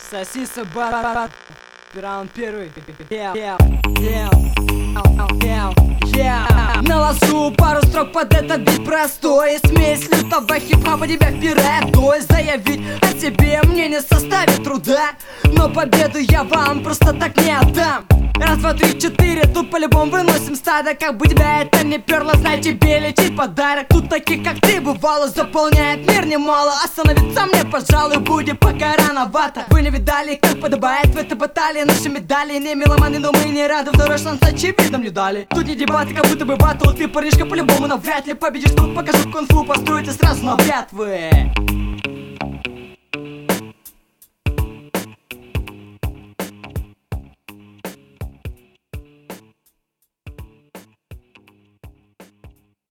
Сосиса бар. Раунд первый. Наложу пару строк под этот бит простой. Смесь лютого хип-хопа тебя вперед. То есть заявить о себе мне не составит труда, но победу я вам просто так не отдам. Раз, два, три, четыре, тут по-любому выносим стадо. Как бы тебя это не перло, знай, тебе летит подарок. Тут таких, как ты, бывало, заполняет мир немало. Остановиться мне, пожалуй, будет пока рановато. Вы не видали, как подобает в этой баталии. Наши медали не меломаны, но мы не рады. Второй шанс очевидно мне дали. Тут не дебаты, как будто бы батл. Ты, парнишка, по-любому навряд ли победишь. Тут покажу кунг-фу, постройте сразу на брятвы.